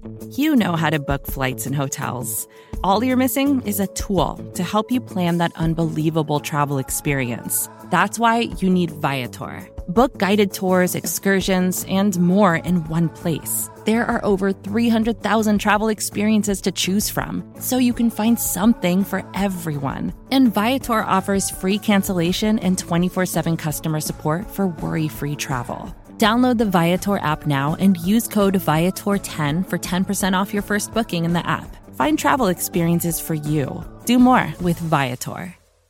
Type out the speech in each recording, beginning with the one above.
You know how to book flights and hotels. All you're missing is a tool to help you plan that unbelievable travel experience. That's why you need Viator. Book guided tours, excursions, and more in one place. There are over 300,000 travel experiences to choose from, so you can find something for everyone. And Viator offers free cancellation and 24/7 customer support for worry-free travel. Download the Viator app now and use code Viator10 for 10% off your first booking in the app. Find travel experiences for you. Do more with Viator.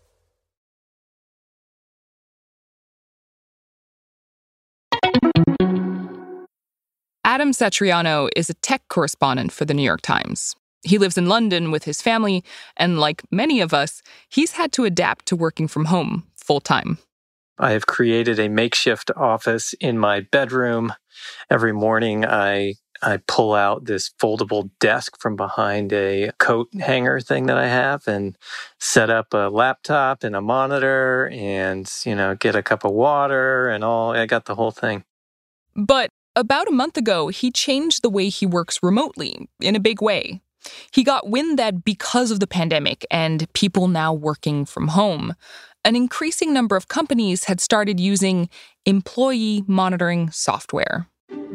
Adam Satriano is a tech correspondent for the New York Times. He lives in London with his family, and like many of us, he's had to adapt to working from home full-time. I have created a makeshift office in my bedroom. Every morning, I pull out this foldable desk from behind a coat hanger thing that I have and set up a laptop and a monitor and, get a cup of water and all. I got the whole thing. But about a month ago, he changed the way he works remotely in a big way. He got wind that because of the pandemic and people now working from home, an increasing number of companies had started using employee monitoring software.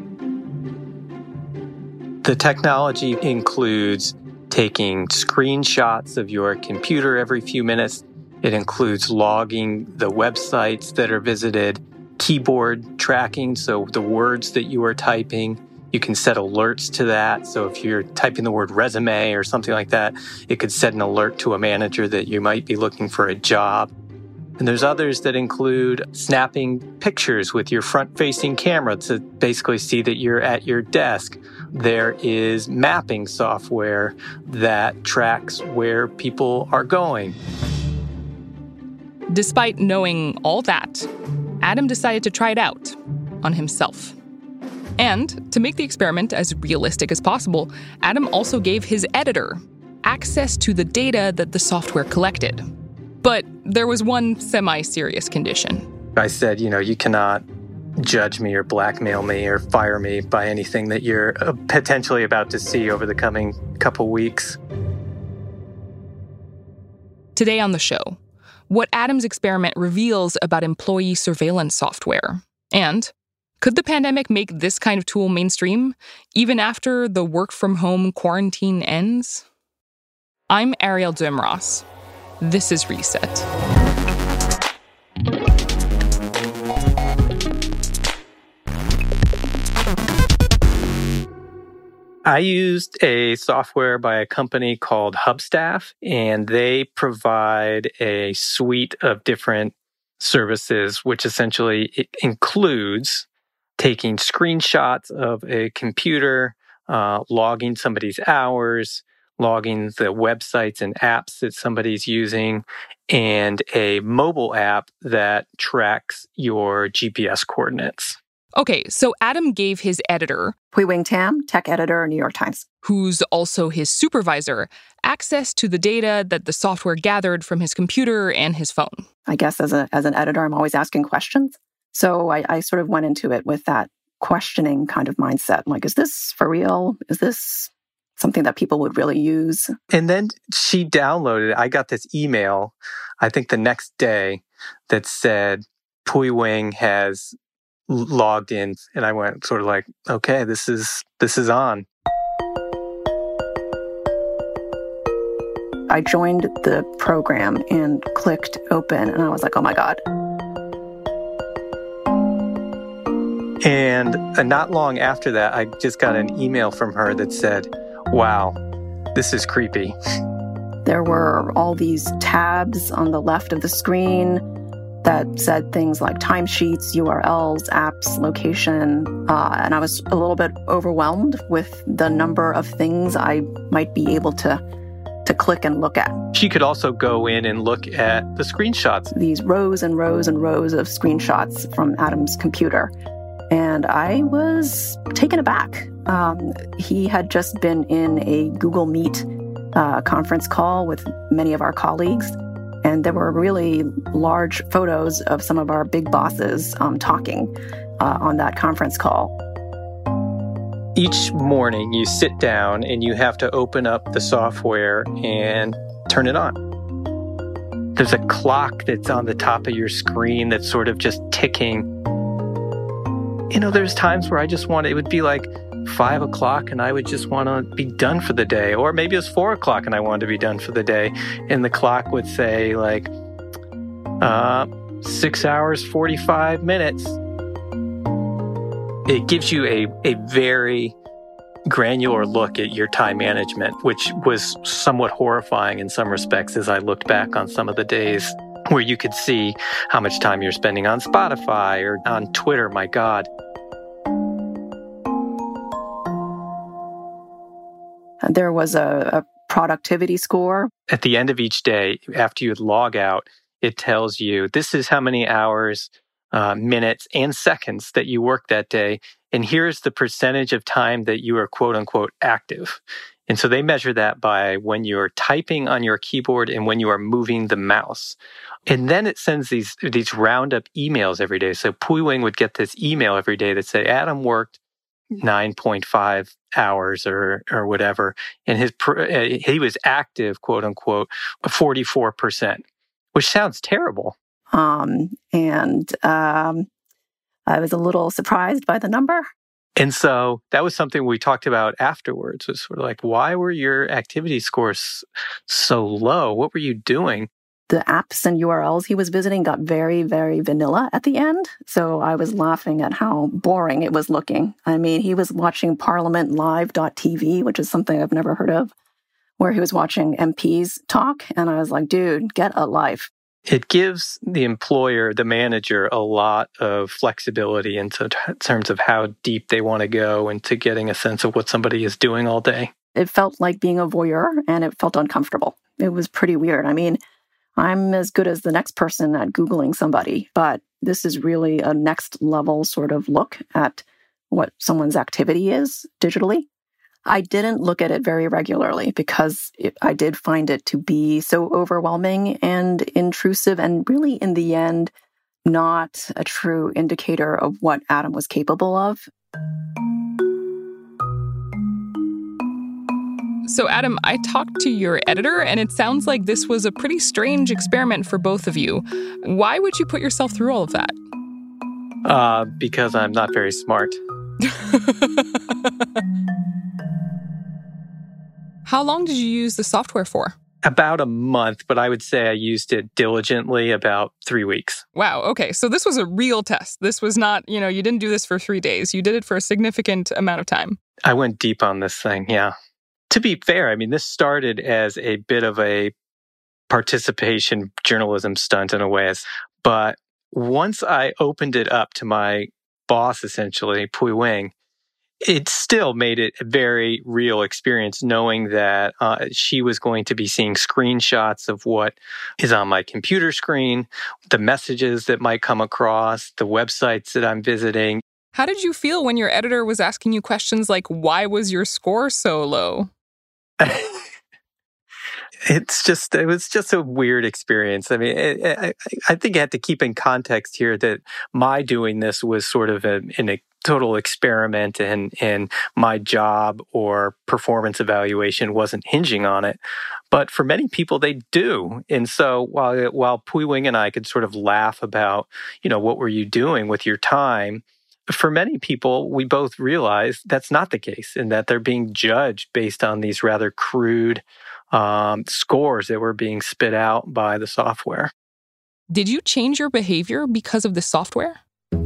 The technology includes taking screenshots of your computer every few minutes. It includes logging the websites that are visited, keyboard tracking, so the words that you are typing. You can set alerts to that. So if you're typing the word resume or something like that, it could set an alert to a manager that you might be looking for a job. And there's others that include snapping pictures with your front-facing camera to basically see that you're at your desk. There is mapping software that tracks where people are going. Despite knowing all that, Adam decided to try it out on himself. And to make the experiment as realistic as possible, Adam also gave his editor access to the data that the software collected. But there was one semi-serious condition. I said, you cannot judge me or blackmail me or fire me by anything that you're potentially about to see over the coming couple weeks. Today on the show, what Adam's experiment reveals about employee surveillance software. And could the pandemic make this kind of tool mainstream, even after the work-from-home quarantine ends? I'm Ariel Duhaime-Ross. This is Reset. I used a software by a company called Hubstaff, and they provide a suite of different services, which essentially it includes taking screenshots of a computer, logging somebody's hours, logging the websites and apps that somebody's using, and a mobile app that tracks your GPS coordinates. Okay, so Adam gave his editor, Pui Wing Tam, tech editor, New York Times, who's also his supervisor, access to the data that the software gathered from his computer and his phone. I guess as an editor, I'm always asking questions. So I sort of went into it with that questioning kind of mindset. Like, is this for real? Is this something that people would really use? And then she downloaded it. I got this email, I think the next day, that said, Pui Wing has logged in, and I went sort of like, okay, this is on. I joined the program and clicked open, and I was like, oh my God. And not long after that, I just got an email from her that said, wow, this is creepy. There were all these tabs on the left of the screen that said things like timesheets, URLs, apps, location, and I was a little bit overwhelmed with the number of things I might be able to click and look at. She could also go in and look at the screenshots. These rows and rows and rows of screenshots from Adam's computer. And I was taken aback. He had just been in a Google Meet conference call with many of our colleagues. And there were really large photos of some of our big bosses talking on that conference call. each morning you sit down and you have to open up the software and turn it on. There's a clock that's on the top of your screen that's sort of just ticking. There's times where it would be like 5 o'clock and I would just want to be done for the day. Or maybe it's 4 o'clock and I wanted to be done for the day. And the clock would say 6 hours, 45 minutes. It gives you a very granular look at your time management, which was somewhat horrifying in some respects as I looked back on some of the days where you could see how much time you're spending on Spotify or on Twitter. My God. There was a productivity score. At the end of each day, after you would log out, it tells you this is how many hours, minutes, and seconds that you worked that day. And here's the percentage of time that you are quote unquote active. And so they measure that by when you're typing on your keyboard and when you are moving the mouse. And then it sends these roundup emails every day. So Pui Wing would get this email every day that said, Adam worked 9.5 hours or whatever. And he was active, quote unquote, 44%, which sounds terrible. I was a little surprised by the number. And so that was something we talked about afterwards, was sort of like, why were your activity scores so low? What were you doing? The apps and URLs he was visiting got very, very vanilla at the end. So I was laughing at how boring it was looking. I mean, he was watching parliamentlive.tv, which is something I've never heard of, where he was watching MPs talk. And I was like, dude, get a life. It gives the employer, the manager, a lot of flexibility in terms of how deep they want to go into getting a sense of what somebody is doing all day. It felt like being a voyeur, and it felt uncomfortable. It was pretty weird. I mean, I'm as good as the next person at Googling somebody, but this is really a next level sort of look at what someone's activity is digitally. I didn't look at it very regularly because I did find it to be so overwhelming and intrusive and really, in the end, not a true indicator of what Adam was capable of. So, Adam, I talked to your editor, and it sounds like this was a pretty strange experiment for both of you. Why would you put yourself through all of that? Because I'm not very smart. How long did you use the software for? About a month, but I would say I used it diligently about 3 weeks. Wow, okay. So this was a real test. This was not, you didn't do this for 3 days. You did it for a significant amount of time. I went deep on this thing, yeah. To be fair, I mean, this started as a bit of a participation journalism stunt in a way. But once I opened it up to my boss, essentially, Pui Wing, it still made it a very real experience knowing that she was going to be seeing screenshots of what is on my computer screen, the messages that might come across, the websites that I'm visiting. How did you feel when your editor was asking you questions like, why was your score so low? It was just a weird experience. I mean, I think I had to keep in context here that my doing this was sort of in a total experiment, and my job or performance evaluation wasn't hinging on it. But for many people, they do. And so while Pui Wing and I could sort of laugh about, what were you doing with your time? For many people, we both realize that's not the case, and that they're being judged based on these rather crude scores that were being spit out by the software. Did you change your behavior because of the software?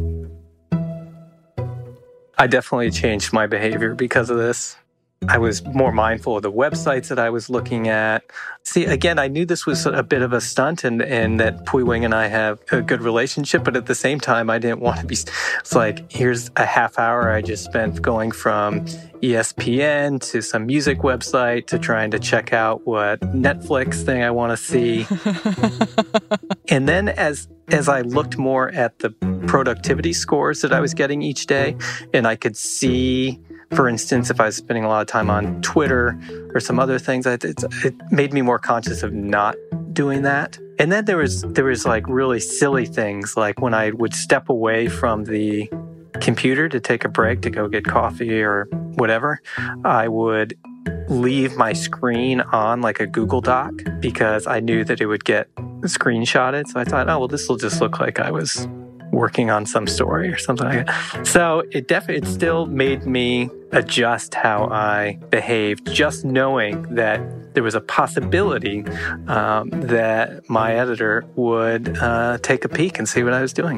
I definitely changed my behavior because of this. I was more mindful of the websites that I was looking at. See, again, I knew this was a bit of a stunt and that Pui Wing and I have a good relationship, but at the same time, I didn't want to be... It's like, here's a half hour I just spent going from ESPN to some music website to trying to check out what Netflix thing I want to see. And then as I looked more at the productivity scores that I was getting each day, and I could see, for instance, if I was spending a lot of time on Twitter or some other things, it made me more conscious of not doing that. And then there was like really silly things, like when I would step away from the computer to take a break to go get coffee or whatever, I would leave my screen on like a Google Doc because I knew that it would get screenshotted. So I thought, oh, well, this will just look like I was working on some story or something like that. So it still made me adjust how I behaved, just knowing that there was a possibility that my editor would take a peek and see what I was doing.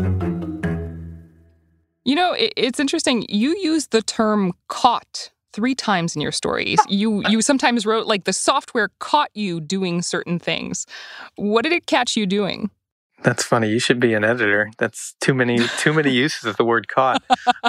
You know, it's interesting. You use the term caught 3 times in your stories. You sometimes wrote like the software caught you doing certain things. What did it catch you doing? That's funny. You should be an editor. That's too many uses of the word caught.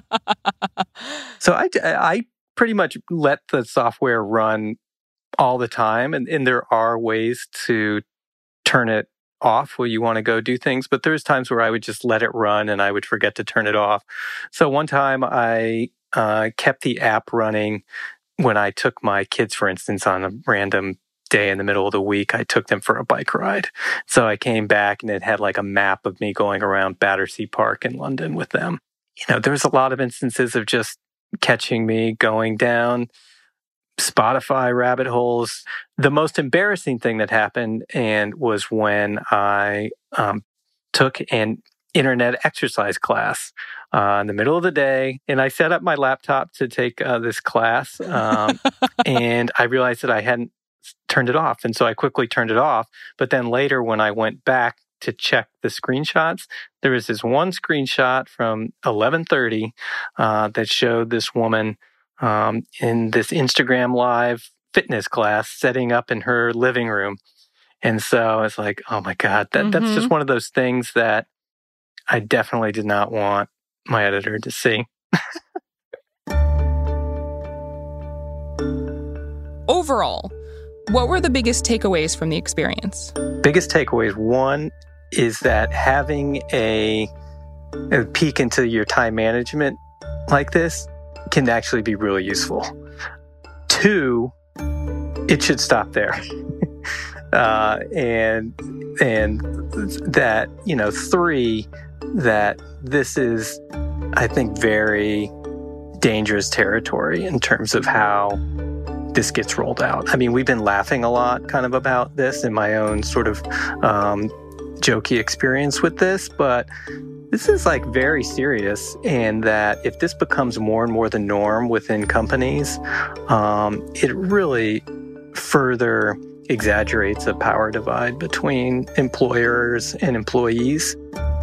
So I pretty much let the software run all the time. And there are ways to turn it off when you want to go do things. But there's times where I would just let it run and I would forget to turn it off. So one time I kept the app running when I took my kids, for instance, on a random day in the middle of the week. I took them for a bike ride. So I came back and it had like a map of me going around Battersea Park in London with them. You know, there's a lot of instances of just catching me going down Spotify rabbit holes. The most embarrassing thing that happened was when I took an internet exercise class in the middle of the day, and I set up my laptop to take this class, and I realized that I hadn't turned it off, and so I quickly turned it off. But then later, when I went back to check the screenshots, there was this one screenshot from 11:30 that showed this woman in this Instagram Live fitness class setting up in her living room. And so it's like, oh my God, that's just one of those things that I definitely did not want my editor to see. Overall, what were the biggest takeaways from the experience? Biggest takeaways, one is that having a peek into your time management like this can actually be really useful. 2, it should stop there. And that, 3, that this is, I think, very dangerous territory in terms of how this gets rolled out. I mean, we've been laughing a lot kind of about this in my own sort of jokey experience with this, but this is like very serious, and that if this becomes more and more the norm within companies, it really further exaggerates a power divide between employers and employees.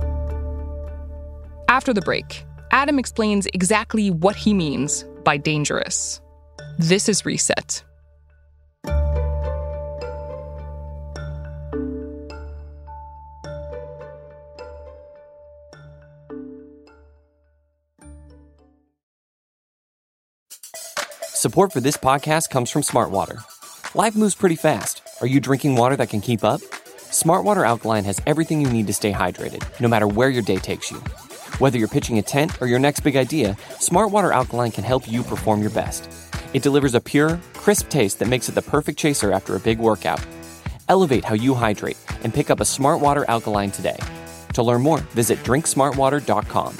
After the break, Adam explains exactly what he means by dangerous. This is Reset. Support for this podcast comes from Smartwater. Life moves pretty fast. Are you drinking water that can keep up? Smartwater Alkaline has everything you need to stay hydrated, no matter where your day takes you. Whether you're pitching a tent or your next big idea, Smartwater Alkaline can help you perform your best. It delivers a pure, crisp taste that makes it the perfect chaser after a big workout. Elevate how you hydrate and pick up a Smartwater Alkaline today. To learn more, visit drinksmartwater.com.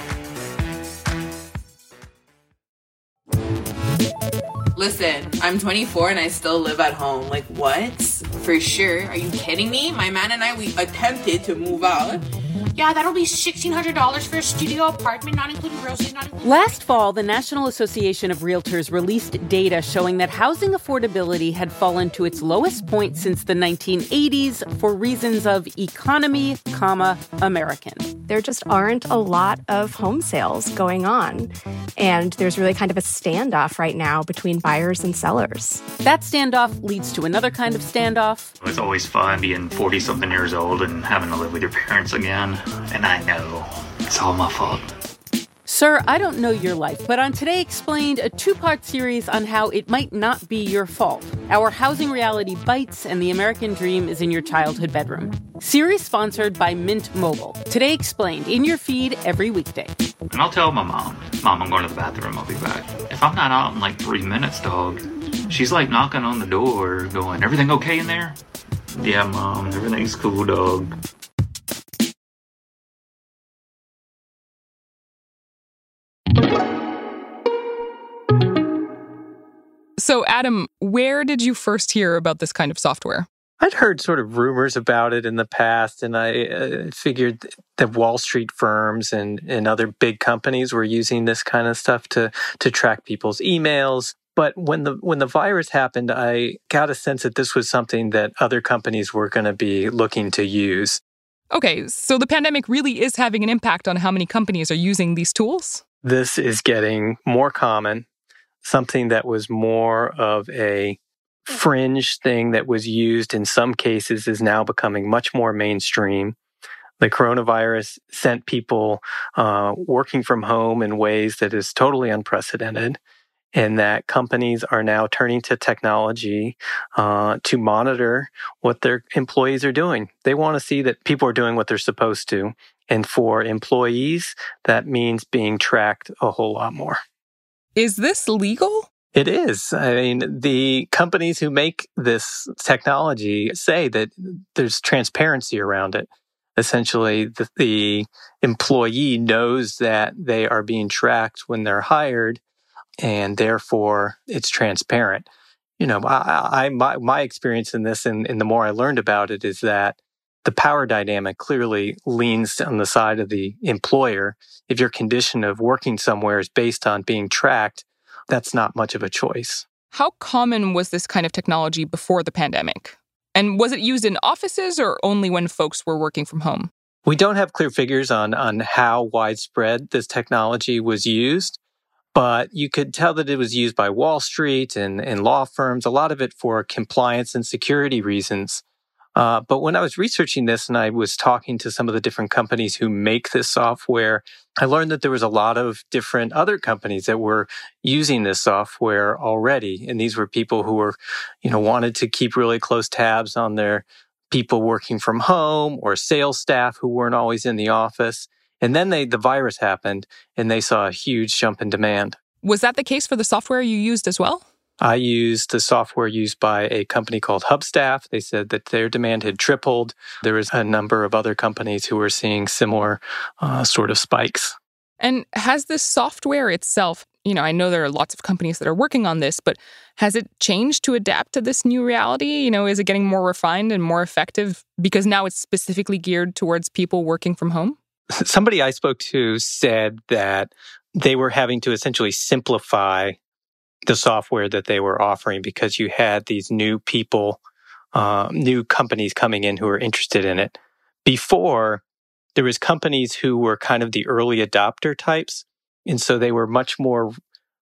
Listen, I'm 24 and I still live at home. Like, what? For sure. Are you kidding me? My man and I, we attempted to move out. Yeah, that'll be $1,600 for a studio apartment, not including groceries, not including... Last fall, the National Association of Realtors released data showing that housing affordability had fallen to its lowest point since the 1980s for reasons of economy, American. There just aren't a lot of home sales going on. And there's really kind of a standoff right now between buyers and sellers. That standoff leads to another kind of standoff. It's always fun being 40-something years old and having to live with your parents again. And I know it's all my fault. Sir, I don't know your life, but on Today Explained, a 2-part series on how it might not be your fault. Our housing reality bites, and the American dream is in your childhood bedroom. Series sponsored by Mint Mobile. Today Explained, in your feed every weekday. And I'll tell my mom, I'm going to the bathroom, I'll be back. If I'm not out in like 3 minutes, dog, she's like knocking on the door, going, everything okay in there? Yeah, Mom, everything's cool, dog. So, Adam, where did you first hear about this kind of software? I'd heard sort of rumors about it in the past, and I figured that Wall Street firms and other big companies were using this kind of stuff to track people's emails. But when the virus happened, I got a sense that this was something that other companies were going to be looking to use. Okay, so the pandemic really is having an impact on how many companies are using these tools? This is getting more common. Something that was more of a fringe thing that was used in some cases is now becoming much more mainstream. The coronavirus sent people working from home in ways that is totally unprecedented, and that companies are now turning to technology to monitor what their employees are doing. They want to see that people are doing what they're supposed to. And for employees, that means being tracked a whole lot more. Is this legal? It is. I mean, the companies who make this technology say that there's transparency around it. Essentially, the employee knows that they are being tracked when they're hired, and therefore it's transparent. You know, my experience in this, and the more I learned about it, is that the power dynamic clearly leans on the side of the employer. If your condition of working somewhere is based on being tracked, that's not much of a choice. How common was this kind of technology before the pandemic? And was it used in offices or only when folks were working from home? We don't have clear figures on how widespread this technology was used, but you could tell that it was used by Wall Street and law firms, a lot of it for compliance and security reasons. But when I was researching this and I was talking to some of the different companies who make this software, I learned that there was a lot of different other companies that were using this software already. And these were people who were, wanted to keep really close tabs on their people working from home or sales staff who weren't always in the office. And then the virus happened and they saw a huge jump in demand. Was that the case for the software you used as well? I used the software used by a company called Hubstaff. They said that their demand had tripled. There was a number of other companies who were seeing similar sort of spikes. And has this software itself, I know there are lots of companies that are working on this, but has it changed to adapt to this new reality? Is it getting more refined and more effective because now it's specifically geared towards people working from home? Somebody I spoke to said that they were having to essentially simplify the software that they were offering because you had these new people, new companies coming in who were interested in it. Before, there was companies who were kind of the early adopter types. And so they were much more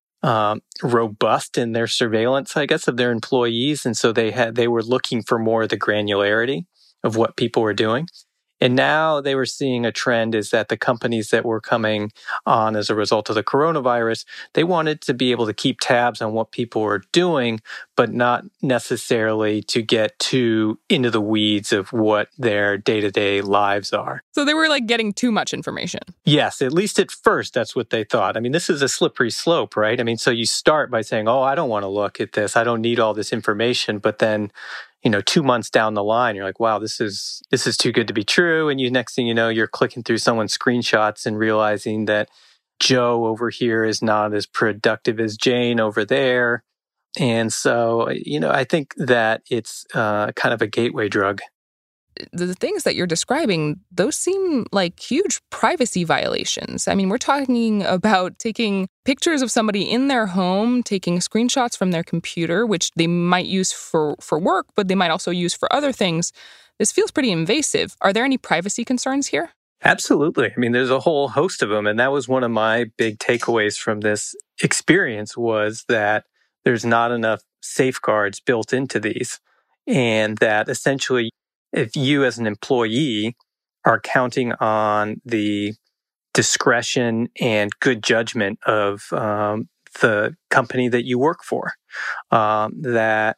robust in their surveillance, I guess, of their employees. And so they were looking for more of the granularity of what people were doing. And now they were seeing a trend is that the companies that were coming on as a result of the coronavirus, they wanted to be able to keep tabs on what people were doing, but not necessarily to get too into the weeds of what their day-to-day lives are. So they were getting too much information. Yes, at least at first, that's what they thought. I mean, this is a slippery slope, right? I mean, so you start by saying, I don't want to look at this. I don't need all this information. But then 2 months down the line, you're like, wow, this is too good to be true. And next thing you know, you're clicking through someone's screenshots and realizing that Joe over here is not as productive as Jane over there. And so, I think that it's kind of a gateway drug. The things that you're describing, those seem like huge privacy violations. I mean, we're talking about taking pictures of somebody in their home, taking screenshots from their computer, which they might use for work, but they might also use for other things. This feels pretty invasive. Are there any privacy concerns here? Absolutely. I mean, there's a whole host of them. And that was one of my big takeaways from this experience was that there's not enough safeguards built into these. And that essentially, if you as an employee are counting on the discretion and good judgment of the company that you work for, that,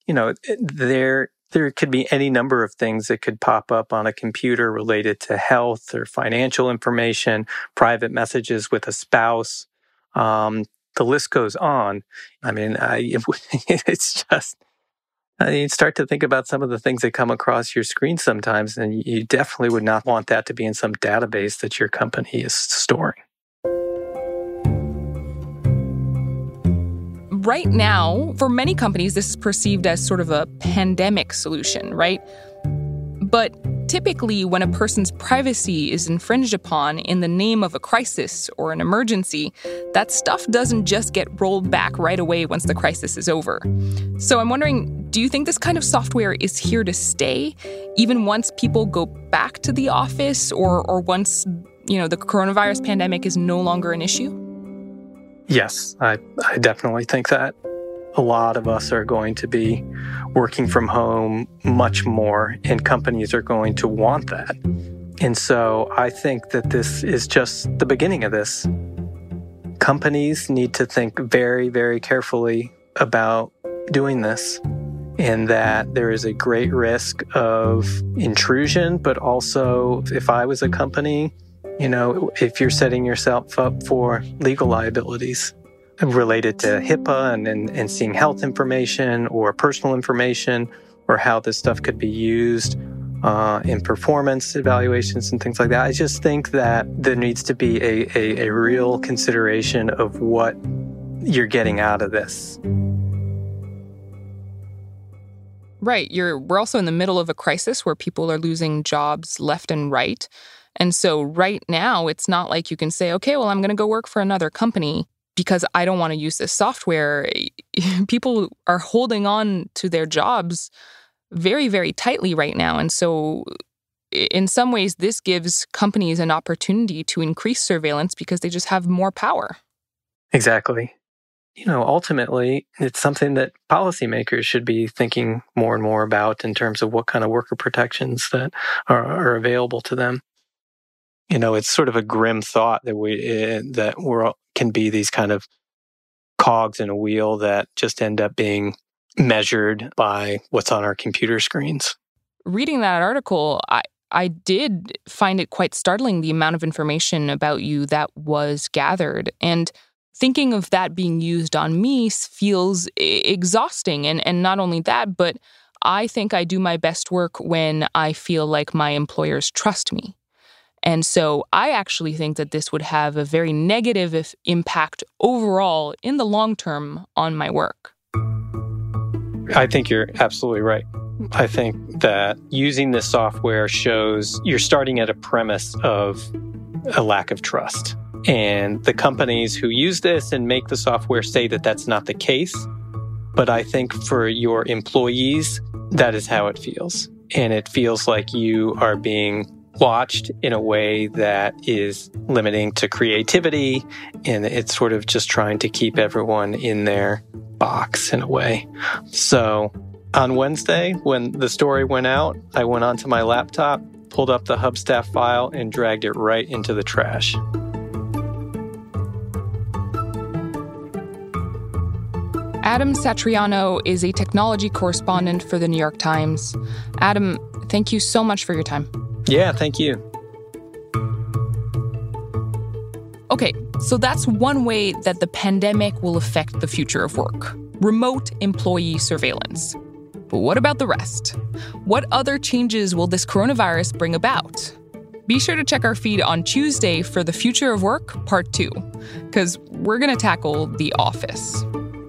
there could be any number of things that could pop up on a computer related to health or financial information, private messages with a spouse. The list goes on. I mean, it's just... You start to think about some of the things that come across your screen sometimes, and you definitely would not want that to be in some database that your company is storing. right now, for many companies, this is perceived as sort of a pandemic solution, right? But typically, when a person's privacy is infringed upon in the name of a crisis or an emergency, that stuff doesn't just get rolled back right away once the crisis is over. So I'm wondering, do you think this kind of software is here to stay, even once people go back to the office or once, the coronavirus pandemic is no longer an issue? Yes, I definitely think that. A lot of us are going to be working from home much more, and companies are going to want that. And so I think that this is just the beginning of this. Companies need to think very, very carefully about doing this, and that there is a great risk of intrusion, but also if I was a company, if you're setting yourself up for legal liabilities related to HIPAA and seeing health information or personal information, or how this stuff could be used in performance evaluations and things like that. I just think that there needs to be a real consideration of what you're getting out of this. Right. We're also in the middle of a crisis where people are losing jobs left and right. And so right now, it's not like you can say, okay, well, I'm going to go work for another company because I don't want to use this software. People are holding on to their jobs very, very tightly right now. And so in some ways, this gives companies an opportunity to increase surveillance because they just have more power. Exactly. Ultimately, it's something that policymakers should be thinking more and more about in terms of what kind of worker protections that are available to them. It's sort of a grim thought that we're can be these kind of cogs in a wheel that just end up being measured by what's on our computer screens. Reading that article, I did find it quite startling, the amount of information about you that was gathered. And thinking of that being used on me feels exhausting. And not only that, but I think I do my best work when I feel like my employers trust me. And so I actually think that this would have a very negative impact overall in the long term on my work. I think you're absolutely right. I think that using this software shows you're starting at a premise of a lack of trust. And the companies who use this and make the software say that that's not the case. But I think for your employees, that is how it feels. And it feels like you are being watched in a way that is limiting to creativity, and it's sort of just trying to keep everyone in their box in a way. So on Wednesday, when the story went out, I went onto my laptop, pulled up the Hubstaff file, and dragged it right into the trash. Adam Satriano is a technology correspondent for the New York Times. Adam, thank you so much for your time. Yeah, thank you. Okay, so that's one way that the pandemic will affect the future of work. Remote employee surveillance. But what about the rest? What other changes will this coronavirus bring about? Be sure to check our feed on Tuesday for The Future of Work, Part 2, because we're going to tackle The Office.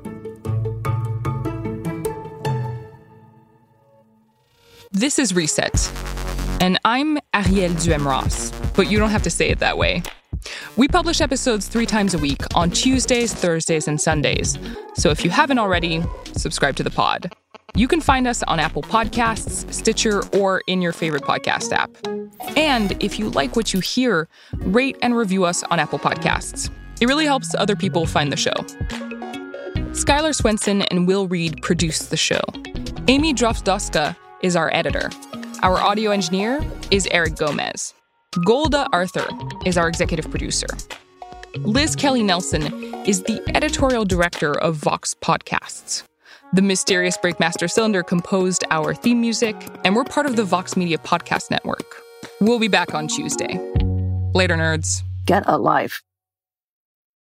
This is Reset. And I'm Ariel Duhem-Ross, but you don't have to say it that way. We publish episodes 3 times a week on Tuesdays, Thursdays, and Sundays. So if you haven't already, subscribe to the pod. You can find us on Apple Podcasts, Stitcher, or in your favorite podcast app. And if you like what you hear, rate and review us on Apple Podcasts. It really helps other people find the show. Skylar Swenson and Will Reed produce the show. Amy Drofsdowska is our editor. Our audio engineer is Eric Gomez. Golda Arthur is our executive producer. Liz Kelly Nelson is the editorial director of Vox Podcasts. The mysterious Breakmaster Cylinder composed our theme music, and we're part of the Vox Media Podcast Network. We'll be back on Tuesday. Later, nerds. Get a life.